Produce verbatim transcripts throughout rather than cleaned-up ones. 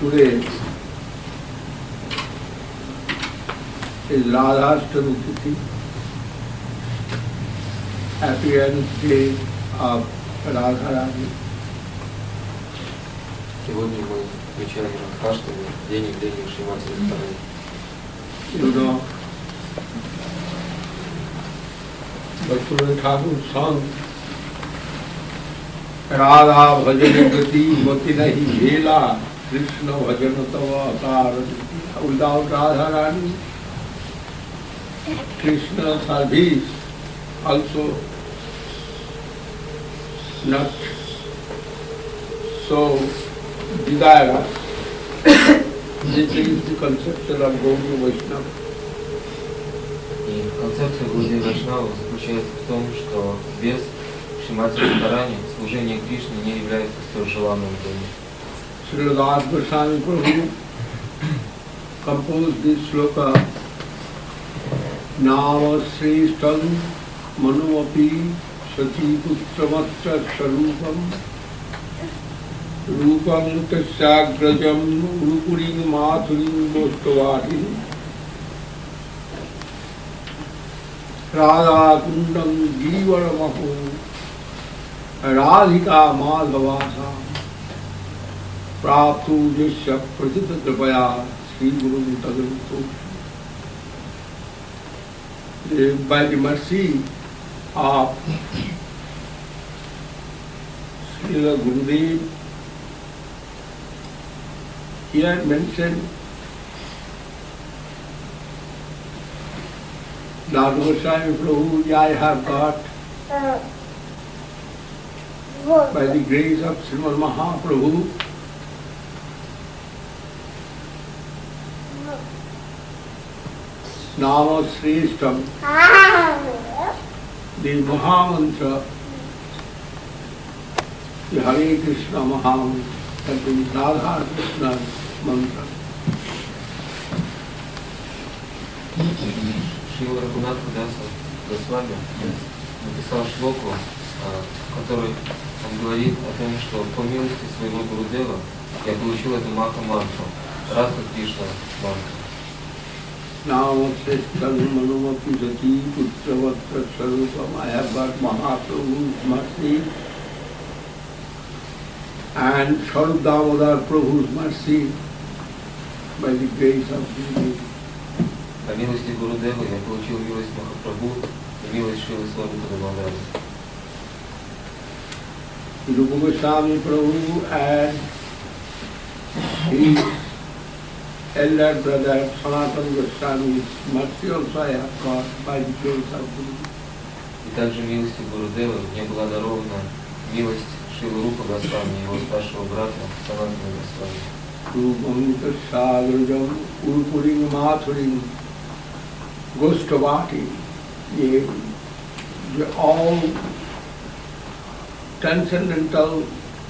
today is Radhashtami Tithi, appearance day of Radharani. Сегодня мы отмечаем Радхаштами, день явления Шримати Радхарани. You know, Bhaktivinoda Thakur sung Radha bhajan gati mati nahi bhela Krishna bhajan tava akar. Without Radharani, Krishna service also not so desirous. This is the conception of Gaudiya Vaishnava. И концепция Гаудия Вайшнава заключается в том, что без Шримати Радхарани служение Кришне не является столь желанным для них. Srila Das Goswami Prabhu composed this sloka Nama Srishtam Manuapi Sati Putramatra Sharupam Rupam Tasyagrajam Urupurim Mathurim Mostavati Radha Kundam Givaramahu Radhika Madhavasa Praptu Jisya Prasita Kripaya Sri Guru Tadavito. By the mercy of Srila Gurudev, here mentioned Lord Goswami Prabhu, I have got by the grace of Srimad Mahaprabhu Nama Srishtam, the Mahamantra, the Hare Krishna Mahamantra, that is Radha Krishna mantra. Шрила Рагунатха Даса Госвами написал шлоку, в которой он говорит о том, что по милости своего Гурудева я получил эту Маха-мантру, Радха Кришна мантру. Now Manumati Sati Putravatra Sarupam, I have got Mahaprabhu's mercy and Sarup Damodar Prabhu's mercy by the grace of Jesus. По милости Гурудева я получил милость Махапрабху и милость Шрилы Сварупа Дамодара. Rupa Goswami Prabhu and his elder brother Sanatana Goswami's mercy also I have got by the grace of Guru. И также милостью Гурудева мне была дарована милость Шрилы Рупа Госвами и его старшего брата Санатана Госвами. Rupam Tasyagrajam Urupurim Mathurim Gostavati, they, they all transcendental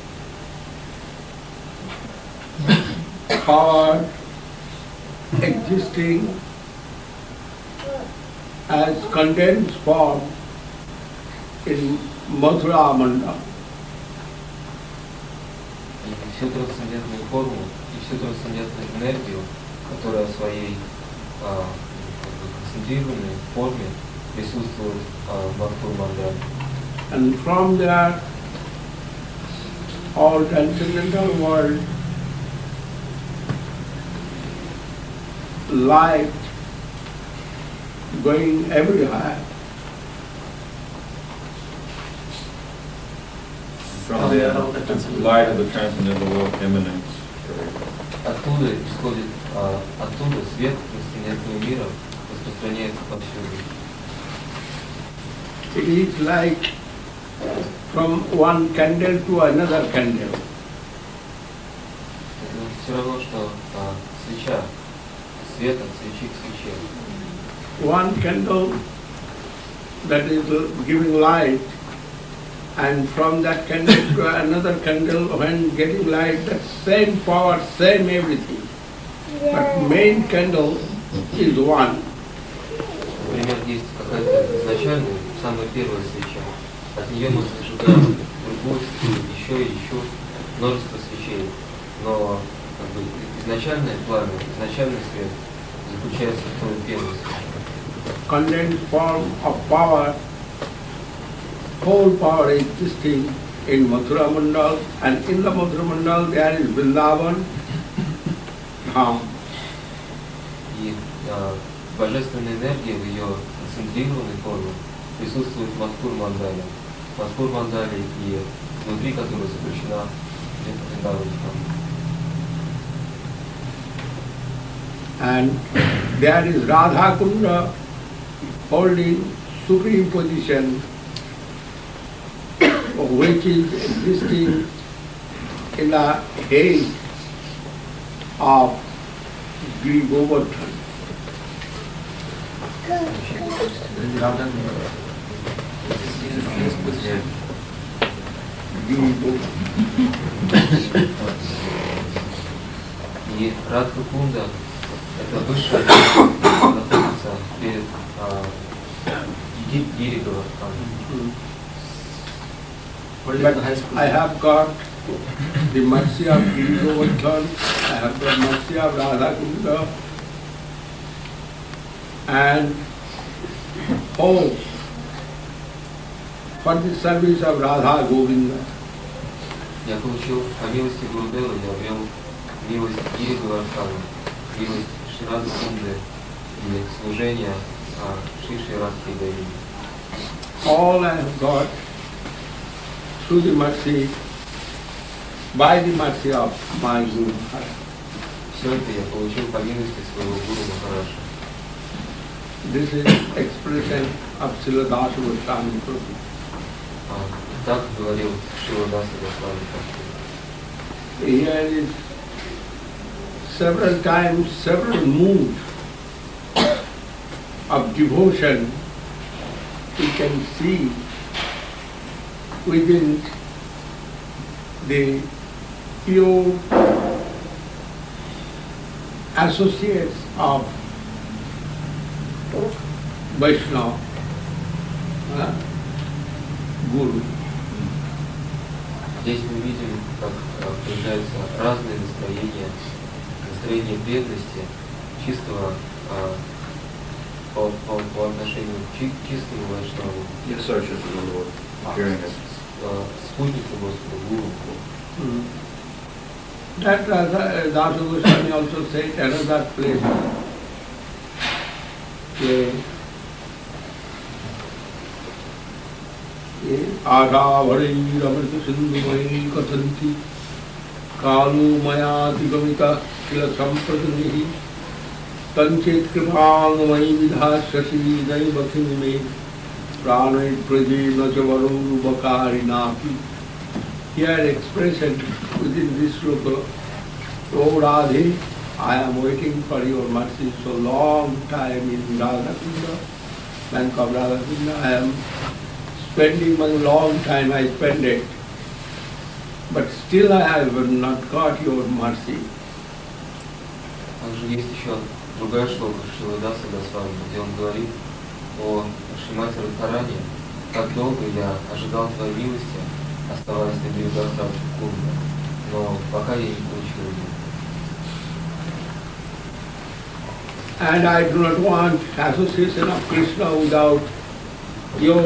power existing as condensed form in Mathura Manda. И всю трансцендентную форму, и всю трансцендентную энергию, которая в своей а, концентрированной форме присутствует а, в Мадхур Мандале. And from there, all transcendental world, light going everywhere. From there, the light of the transcendental world emanates. Оттуда исходит, а, оттуда свет трансцендентного мира распространяется повсюду. It is like from one candle to another candle. Это все равно, что а, свеча, свет от свечи к свече. One candle that is giving light, and from that candle to another candle, when getting light, that same power, same everything. But main candle is one. Например, есть какая-то изначальная, самая первая свеча. От нее мы зажигаем другую, еще и еще множество свечей. Но как бы изначальное пламя, изначальный свет заключается в той первости. Condensed form of power, whole power existing in Mathura Mandal, and in the Mathura Mandal there is Vrindavan Dham. И а, божественная энергия в ее концентрированной форме присутствует в Мадхур-мандале. Мадхур-мандале и внутри которой заключена Вриндаван Dham. And there is Radha Kunda holding supreme position, which is existing in the head of Giri Govardhan. Giri Govardhan. И Радха Кунда — это высшая энергия, которая находится перед а, Ги- Гири Govardhan. But I have got the mercy of Giri Govardhan, I have got mercy of Radha Kunda, and hope for the service of Radha Govinda. Я получил по милости Гурудева, я обрел милость Гири Govardhana, милость Шри Рады Кунды и служение а, Шри Шри Радхи Деви. All I have got through the mercy, by the mercy of my Guru Maharaj. Все это я получил по милости своего Гуру Махараджа. This is expression of Srila Dasa Goswami Prabhu. А, так говорил Шрила Даса Госвами Прабhu. Here is several times, several moods of devotion we can see within the pure associates of Vaishnava, uh, Guru. Здесь мы видим, как а, проявляются разные настроения, настроение преданности, чистого а, по, по, по отношению к чи, чистому Вайшнаву, The associates of the Lord, appearing as а, спутнику Господа, Гуру. Mm. That Rasa, Dasa Goswami also said another place. Ke, Adhavari Ramrita Sindhumai Kathanti Kalu Mayati Gamita Kila Sampadanihi Tanchet Kripangmai Vidha Shashi Daivati Me Pranay Praje Nachavaru Bakari Napi. Here expression within this sloka, O Radhe, I am waiting for your mercy so long time in Radha Kunda, bank of Radha Kunda. I am spending my long time, I spend it. But still I have not got your mercy. Также есть еще другая шлока Шрила Даса Госвами, где он говорит о Шримати Радхарани. Как долго я ожидал твоей милости, оставаясь на берегах Радхи Кунды, но пока я не получил ее. And I do not want association of Krishna without your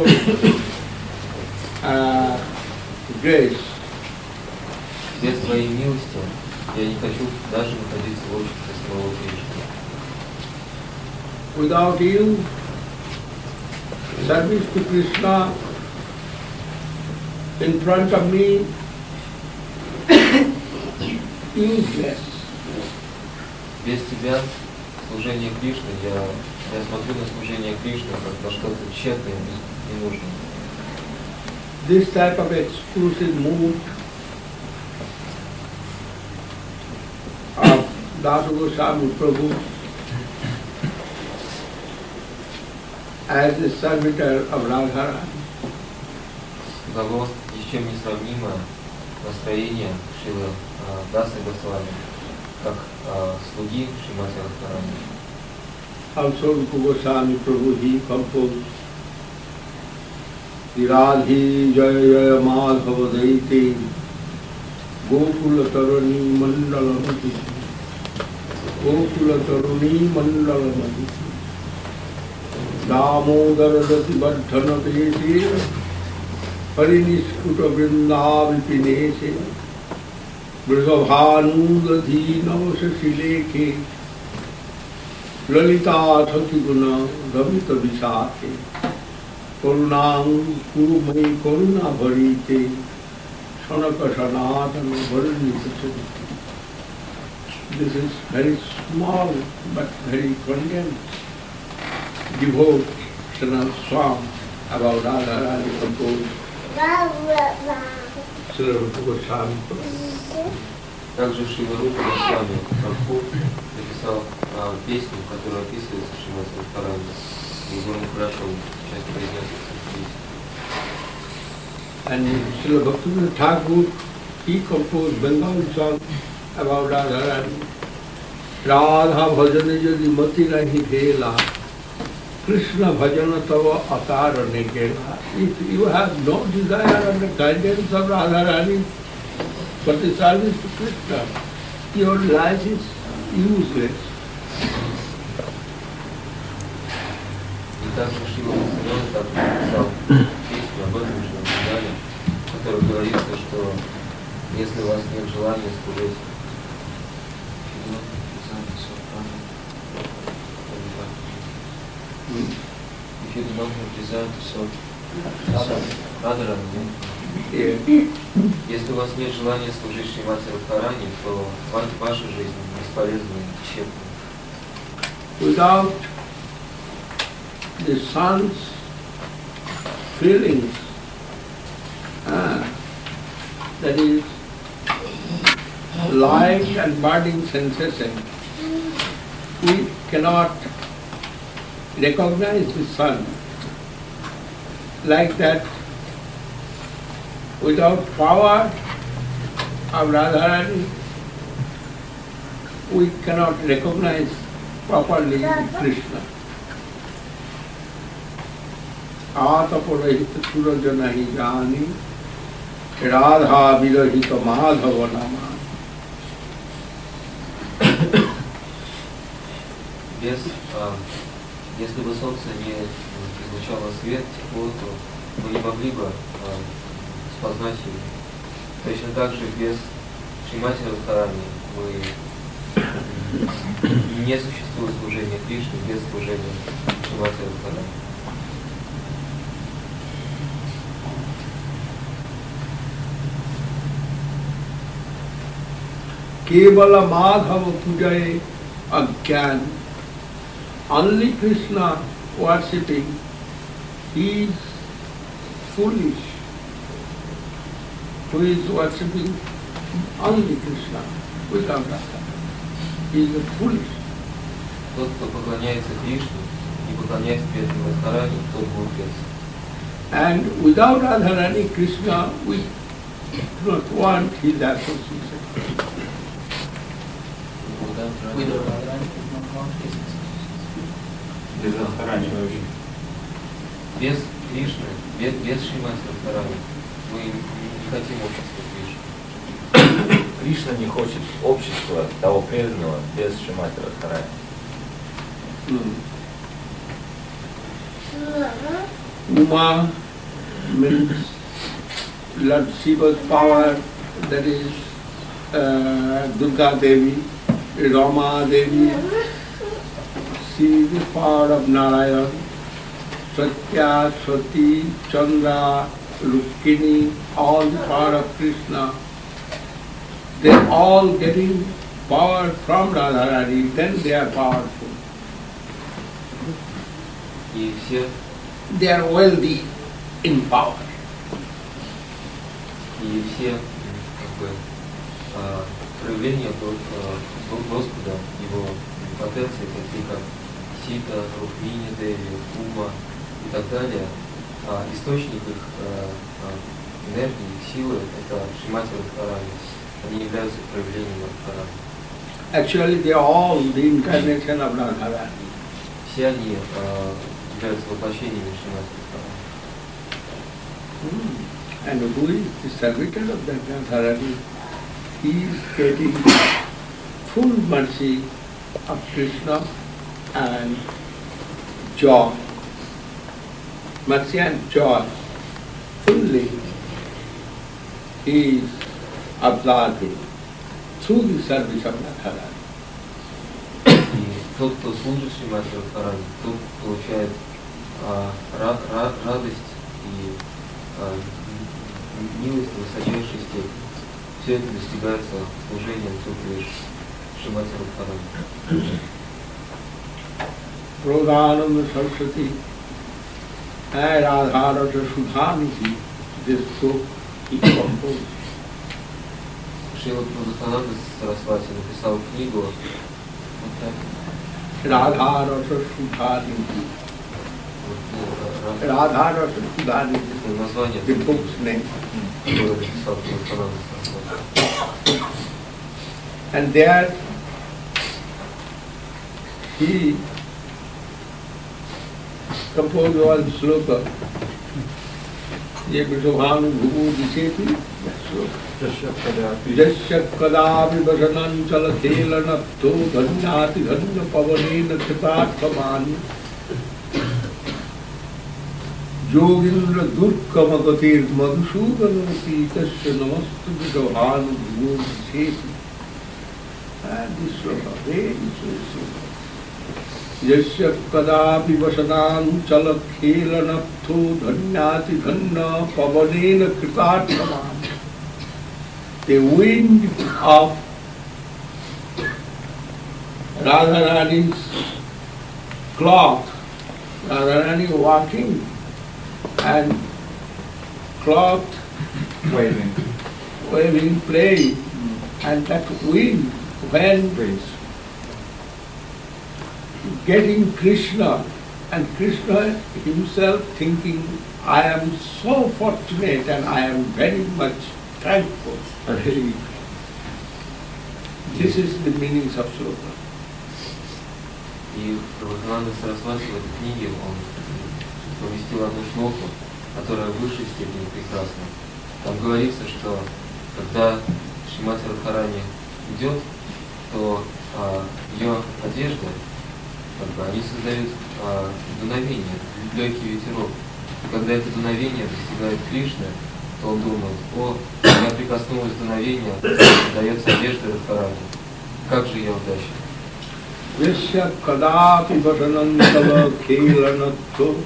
uh, grace. Без твоей милости я не хочу даже находиться в обществе самого Кришны. Without you, service to Krishna in front of me, useless. Без тебя служение Кришны, я, я смотрю на служение Кришны как на что-то тщетное и ненужное. This type of exclusive mood of Dasa Goswami Prabhu as the servitor of Radharani. Таково ни с чем не сравнимое настроение Шрилы а, Дасы Госвами, как а, слуги Шримати Радхарани. Also Rupa Goswami Prabhu he composed the Radhi Jaya Jaya Madhava Daiti Gokula Tarani Mandala Mati. Gokula Tarani Mandala Mati. Damodara Dati Bhattana Desi. Parinishkuta Vrinda Vipinese. Vrisabhanu Dati Navasashileke. Lalita Thati Guna Ramita Visake. Karunang Kurumai Karuna Bharite. Sanaka Sanatana Bharanita. This is very small but very condensed devotional song about Radharani composed Srila Goswami. Также Шрила Рупа Госвами Прабху написал а, песню, которая описывается Шримати Радхарани. И Гуру Махарадж часть произнес эту песню. And Srila Bhaktivinoda Thakur, he composed Bengali song about Radharani. Radha bhajane jadi mati nahi phela, Krishna bhajana tava atara negela. If you have no desire and the guidance of Radharani, but the service to Krishna, your life is useless. И также Шрила Бхактивинода Тхакур написал песню об этом же Радхарани, в которой говорится, что если у вас нет желания служить, if you do not have desire to serve Radharani, если у вас нет желания служить Шримати Радхарани, то ваша жизнь бесполезна и тщетна. Without the sun's feelings, ah, that is light and burning sensation, we cannot recognize the sun. Like that, without power of Radharani, we cannot recognize properly Krishna. Ataparahita surajana hi jani, Radha virahita madhava nama. Без, а, если бы солнце не излучало свет, тепло, то мы не могли бы а, спознать его. Точно так же без Шримати Радхарани мы не существует служения Кришне без служения Шримати Радхарани. Kevala Madhava Pujaye Agyan. Only Krishna worshipping, he is foolish. Who is worshipping only Krishna without Radha. He is foolish. Тот, кто поклоняется Кришне и поклоняется преданным Радхарани, тот глупец. And without Radharani, Krishna, we do not want his association. Without Radharani, we do not want his association. Без Радхарани вообще. Без Кришны, без, без Шримати Радхарани мы не хотим общества Кришны. Кришна не хочет общества того преданного без Шримати Радхарани. Uma means Lord Shiva's power, that is uh, Durga Devi, Rama Devi. She is the power of Narayan, Satya, Sati, Chandra, Rukmini, all the power of Krishna. They are all getting power from Radharani, then they are powerful. И все, They are wealthy in power. и все как бы, а, проявления а, Господа, Его потенции, такие как Сита, Рукмини Деви, Ума и так далее, а источник их а, а, энергии, их силы — это Шримати Радхарани. Они являются проявлением Радхарани. Actually, they are all the incarnation of Radharani. Все они а, являются воплощениями Шримати Радхарани. Hmm. And who is the servitor of that Radharani? he is getting full mercy of Krishna and joy. Mercy and joy fully he is absorbing through the service of Radharani. И тот, кто служит Шримати Радхарани, тот получает а, ра, ра, радость и а, милость в высочайшей степени. Все это достигается служением только лишь Шримати Радхарани. Pradhananda Saraswati and Radharani Sudhanidhi, this book he composed. Шрила Прабхупада Сарасвати написал книгу вот так. Radha Rasa Sudhanidhi. Radha Rasa Sudhanidhi. Название The book's name. которое написал Прабхупада Сарасвати. And there he composed one sloka. Ye Vrishabhanu Bhuvu Diseti. Jasya Kadavi Vasanančala Khelanatto Dhanyati Dhanya Pavanena Kritatkamani Yogindra Durkamagatir Madhusudanati Tasya Namastu Vrishabhanu Bhuvu Diseti. And this sloka, very sloka. Yasya Kadavi Vasanančala Khelanatto Dhanyati Dhanya Pavanena Kritatkamani. The wind of Radharani's cloth, Radharani walking and cloth Waving. waving, playing, and that wind when Breeze. getting Krishna, and Krishna himself thinking, I am so fortunate and I am very much thankful. This is the meaning of sloka. И Прабхупада Сарасвати в этой книге он поместил одну шлоку, которая в высшей степени прекрасна. Там говорится, что когда Шримати Радхарани идет, то а, ее одежда, как бы, они создают а, дуновение, легкий ветерок. И когда это дуновение достигает Кришны, то он думает, о, я прикоснулась дуновения, дается одежда Радхарани. Как же я удачен. Yasya Kadapi Vasanantava Khelanatto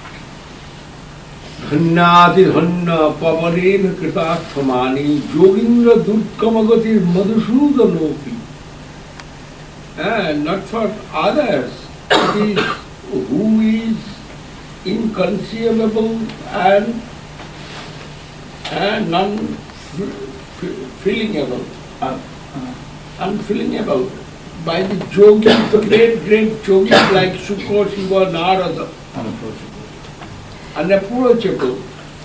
Dhanyati Dhanya Pavanena Kritatkamani Yogindra Durkamagati Madhusudanopi. And not for others, it is who is inconceivable and and unfeelingable, uh, unfeelingable by the yogis, the great, great yogis like Sukha, Shiva, Narada, Unapproachable. unapproachable.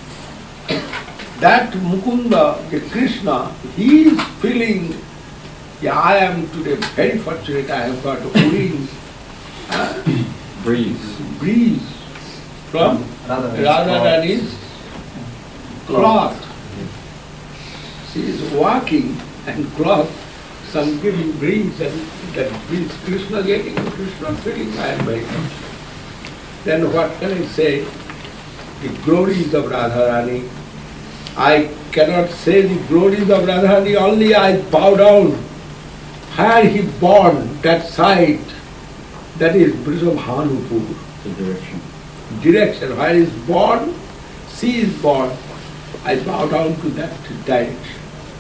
That Mukunda, the Krishna, he is feeling, yeah, I am today very fortunate, I have got wings, uh, Breeze. breeze from Radharani's cloth. She is walking and cloth, some giving breeze and that breeze, Krishna getting, Krishna feeling, I am very much. Then what can I say? The glories of Radharani. I cannot say the glories of Radharani, only I bow down. Where he born, that site, that is Vrishabhanupur. The direction. Direction, where he is born, she is born. I bow down to that direction.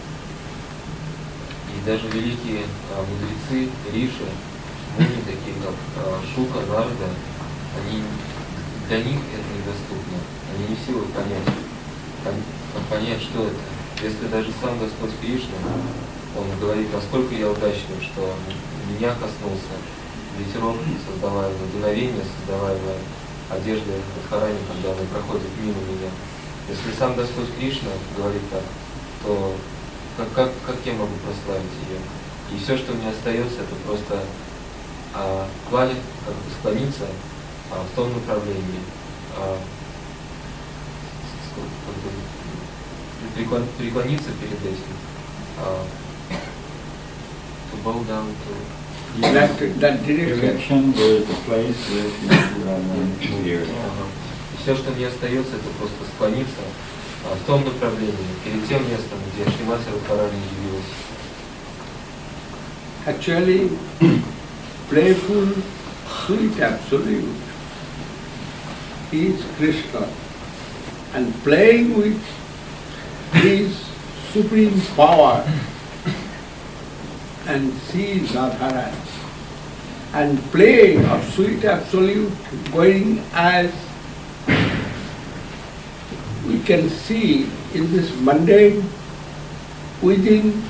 И даже великие а, мудрецы, риши, муни, такие как а, Шука, Нарада, они, для них это недоступно. Они не в силах понять, пон- понять, что это. Если даже сам Господь Кришна, он говорит, насколько я удачлив, что меня коснулся ветерок, создаваемый, дуновение, создаваемое одеждой Радхарани, когда она проходит мимо меня. Если сам Господь Кришна говорит так, то как, как, как я могу прославить ее? И все, что мне остается, это просто а, кланя, как бы склониться а, в том направлении, а, как бы, преклон, преклониться перед этим, а, bow down to that, that direction. Direction, there is the place where Srimati Radharani appeared. Ага. Все, что мне остается, это просто склониться а, в том направлении, перед тем местом, где Шримати Радхарани явилась. Actually, playful, sweet absolute is Krishna, and playing with his supreme power and sees Radharani. And play of sweet absolute going as we can see in this mundane within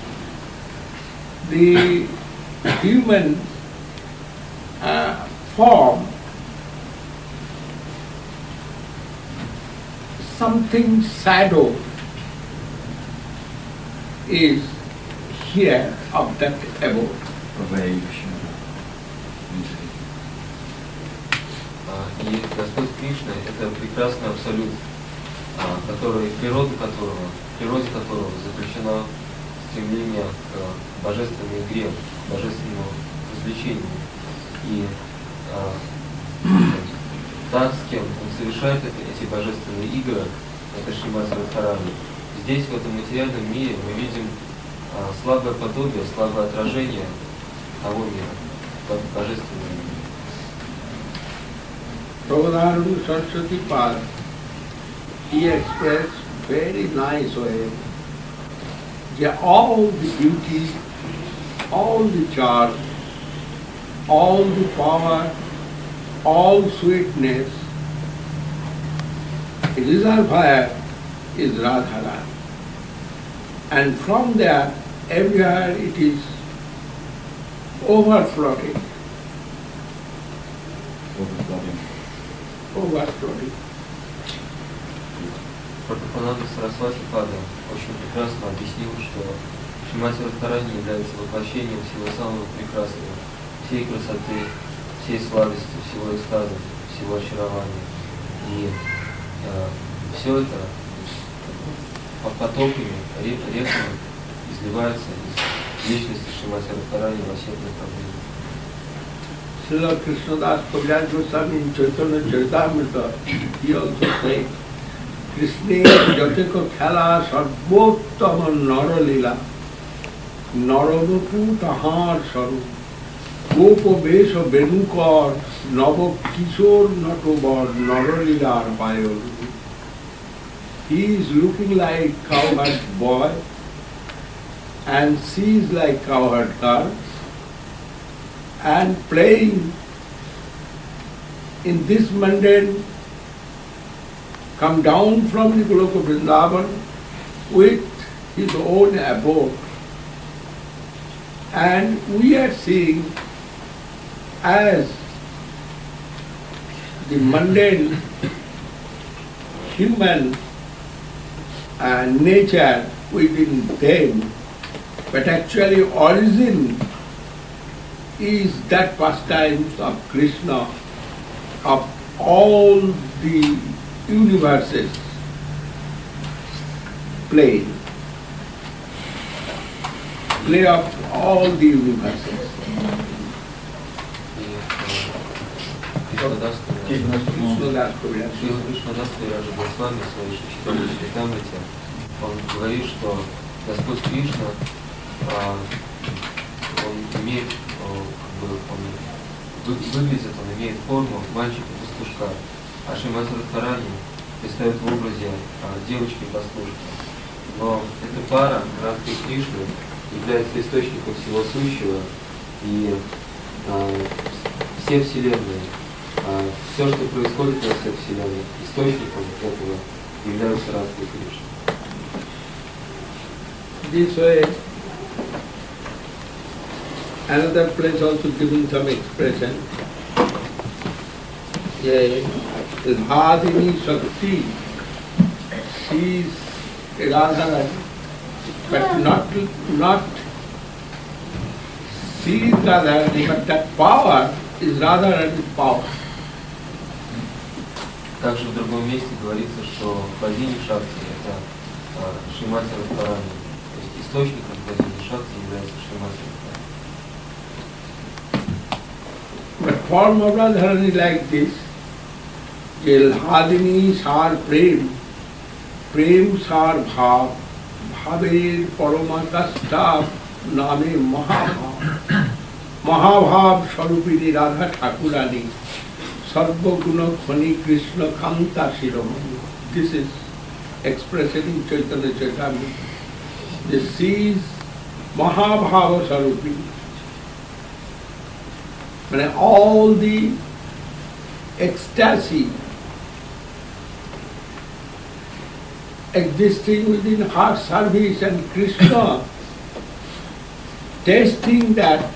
the human uh, form, something shadow is here of that abode. И Господь Кришна – это прекрасный абсолют, который, природа которого, в природе которого заключено стремление к божественной игре, к божественному развлечению. И а, та, с кем он совершает это, эти божественные игры, это Шримати Радхарани. Здесь, в этом материальном мире, мы видим а, слабое подобие, слабое отражение того мира, божественного мира. Prabhupada Saraswati Pad, he expressed very nice way that all the beauty, all the charm, all the power, all sweetness, the reservoir is Radharani. And from there, everywhere it is overflowing. Overflowing. Overflowing. Прабхупананда Сарасвати Пада очень прекрасно объяснил, что Шримати Радхарани является воплощением всего самого прекрасного, всей красоты, всей сладости, всего экстаза, всего очарования. И э, все это под потоками, реками изливается из личности Шримати Радхарани во всех направлениях. Srila Krishnadas Kaviraj Goswami in Chaitanya Charitamrita, he also said, Krishna Jateko Khala Sarvottama Naralila Naravapu Tahar Saru Gopa Vesha Venukar Nava Kishor Natobar Naralilar Bayoru. He is looking like cowherd boy and she is like cowherd girl, and playing in this mundane, come down from the Goloka Vrindavan with his own abode. And we are seeing as the mundane human uh, nature within them, but actually origin is that pastimes of Krishna, of all the universes play, play of all the universes. Шрила Кришнадас Кавираджа Госвами в своей Чайтанья Чаритамрите, он говорит, что Господь Кришна, он имеет, как бы, он выглядит, он имеет форму мальчика-пастушка, а Шримати Радхарани предстает в образе девочки-пастушки. Но эта пара, Радха и Кришна, является источником всего сущего, и э, все вселенные, э, все, что происходит во всех вселенных, источником этого являются Радха и Кришна. This way, another place also giving some expression. Yeah, Radhini Shakti, she is Radharani, but not, not she is Radharani, but that power is Radharani's power. Также в другом месте говорится, что богиня Шакти – это Шримати Радхарани. То есть источником богини Шакти является Шримати Радхарани. form of Radharani like this, Jel Hadini Sar Prem, Prem Sar Bhav, Bhaver Paramakasta Name Mahabhav, Mahabhav Swarupini Radha Thakurani, Sarvaguna Khani Krishna Kanta Shiromani. This is expressed in Chaitanya Chaitamrita. This sees Mahabhava Swarupini. When all the ecstasy existing within her service and Krishna tasting that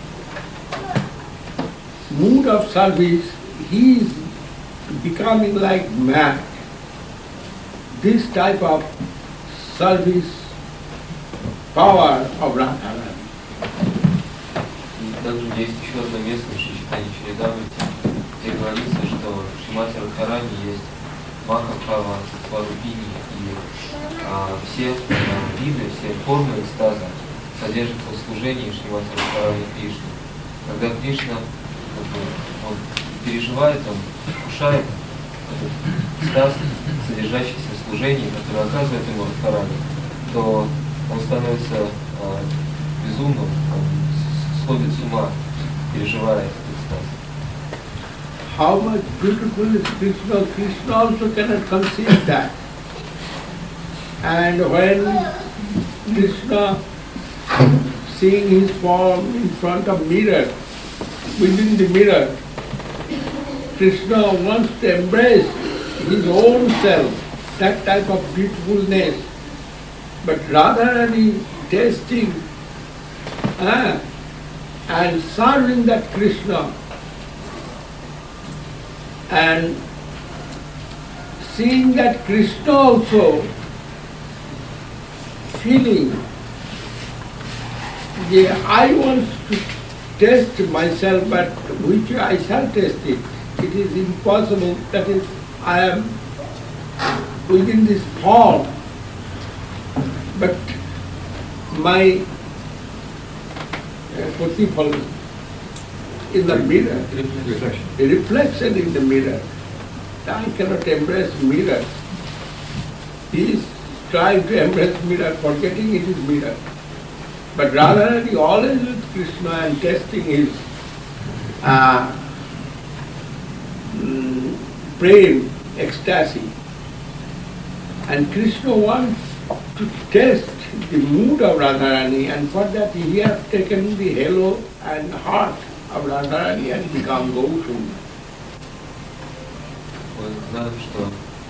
mood of service, he is becoming like mad. This type of service power of Radharani. Также есть еще одно место в Шри-Чайтанья Чаритамрите, где говорится, что в Шримати Радхарани есть Махабхава, Сварупини, и а, все а, виды, все формы экстаза содержатся в служении Шримати Радхарани Кришны. Когда Кришна он переживает, он вкушает этот экстаз, содержащийся в служении, который оказывает ему Радхарани, то он становится а, безумным, он сходит с ума, переживая этот экстаз. How much beautiful is Krishna? Krishna also cannot conceive that. And when Krishna seeing his form in front of mirror, within the mirror, Krishna wants to embrace his own self, that type of beautifulness. But Radharani tasting ah, and serving that Krishna and seeing that Krishna also feeling, yeah, I want to test myself, but which I shall test it. It is impossible, that is, I am within this form, but my uh, in the mirror, reflection. The reflection in the mirror. I cannot embrace mirror. He is trying to embrace mirror, forgetting it is mirror. But Radharani always with Krishna and testing his uh, mm, prem, ecstasy. And Krishna wants to test the mood of Radharani, and for that he has taken the halo and heart of Radharani and become Gautama. Мы знаем, что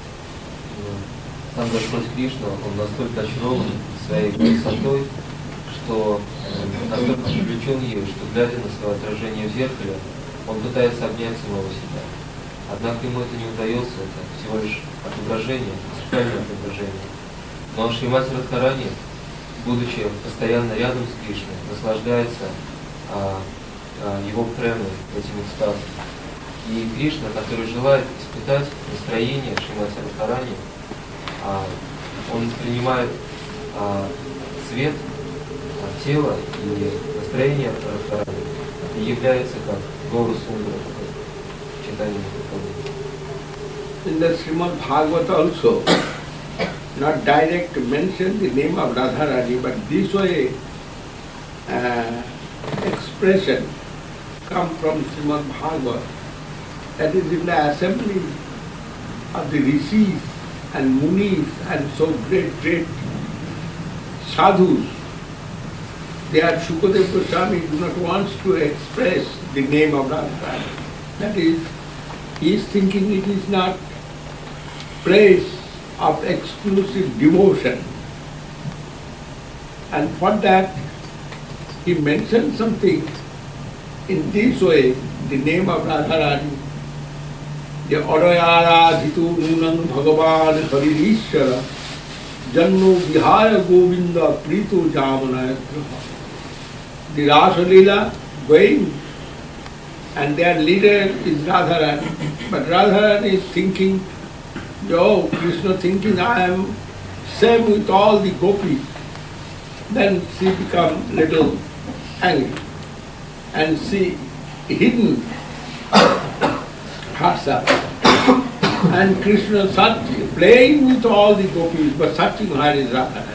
сам Господь Кришна, он настолько очарован своей красотой, что настолько привлечен ею, что, глядя на свое отражение в зеркале, он пытается обнять самого себя. Однако ему это не удается, это всего лишь отображение, зеркальное отображение. Но Шримати Радхарани, будучи постоянно рядом с Кришной, наслаждается а, а, его премой, этим экстазом. И Кришна, который желает испытать настроение Шримати Радхарани, а, он принимает а, цвет а, тела и настроение Радхарани и является как Гауру Сундара, читание. In the Srimad Bhagavata also, not direct mention the name of Radharani, but this way uh, expression come from Srimad Bhagavata. That is in the assembly of the rishis and munis and so great, great sadhus. There Shukadeva Goswami do not want to express the name of Radharani. That is, he is thinking it is not place of exclusive devotion. And for that, he mentioned something in this way, the name of Radharani. The Adayara Dhitu Nunang Bhagavan Haririshara Janno Vihaya Govinda Prito Jamanayatraha. The Rasa Leela going, and their leader is Radharani. But Radharani is thinking, oh, Krishna thinking I am same with all the gopis. Then she become little angry and she hidden hearts up. And Krishna Sati, playing with all the gopis, but touching her is Radharani.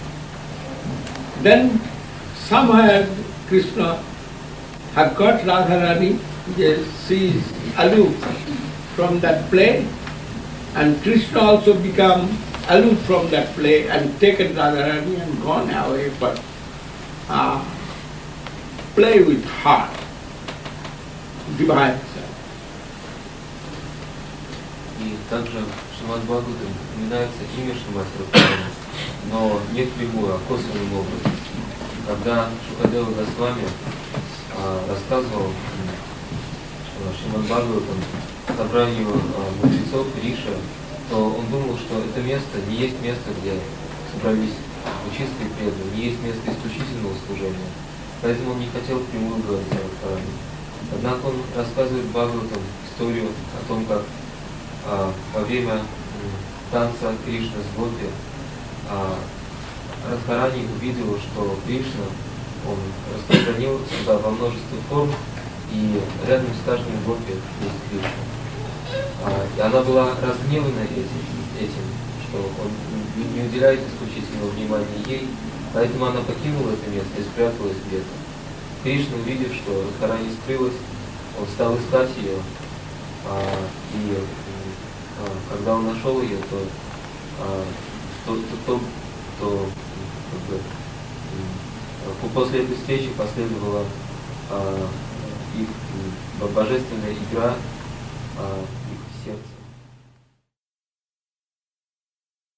Then somehow Krishna had got Radharani, she is aloof from that play, and Krishna also become aloof from that play and taken Radharani and gone away, but uh, play with heart, divine self. И также в Шримад Бхагаватам упоминается имя Шримати Радхарани, но не впрямую, а косвенным образом. Когда Шукадева Госвами а, рассказывал Шримад Бхагаватам собранию а, мудрецов Риша, то он думал, что это место не есть место, где собрались чистые преданные, не есть место исключительного служения. Поэтому он не хотел впрямую говорить о Радхарани. Однако он рассказывает Бхагаватам историю о том, как а, во время м, танца Кришны с Гопи а, Радхарани увидела, что Кришна, он распространил себя во множестве форм, и рядом с каждым Гопи есть Кришна. А, и она была разгневана этим, этим, что он не уделяет исключительного внимания ей, поэтому она покинула это место и спряталась где-то. Кришна, увидев, что Радхарани скрылась, он стал искать ее, а, и а, когда он нашел ее, то, а, то, то, то, то как бы, после этой встречи последовала а, их божественная игра а, их сердца.